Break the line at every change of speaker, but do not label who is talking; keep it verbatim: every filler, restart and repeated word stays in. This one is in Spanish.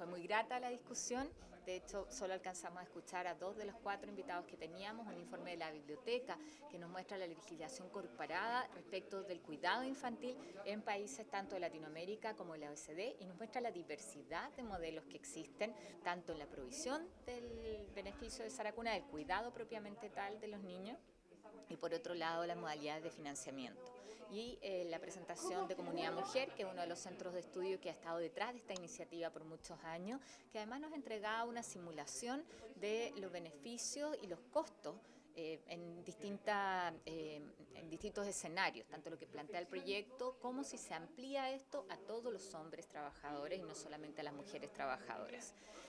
muy grata la discusión. De hecho, solo alcanzamos a escuchar a dos de los cuatro invitados que teníamos, un informe de la biblioteca que nos muestra la legislación comparada respecto del cuidado infantil en países tanto de Latinoamérica como de la O E C D y nos muestra la diversidad de modelos que existen, tanto en la provisión del beneficio de Saracuna, del cuidado propiamente tal de los niños, y por otro lado las modalidades de financiamiento. Y eh, la presentación de Comunidad Mujer, que es uno de los centros de estudio que ha estado detrás de esta iniciativa por muchos años, que además nos entregaba una simulación de los beneficios y los costos eh, en, distinta, eh, en distintos escenarios, tanto lo que plantea el proyecto como si se amplía esto a todos los hombres trabajadores y no solamente a las mujeres trabajadoras.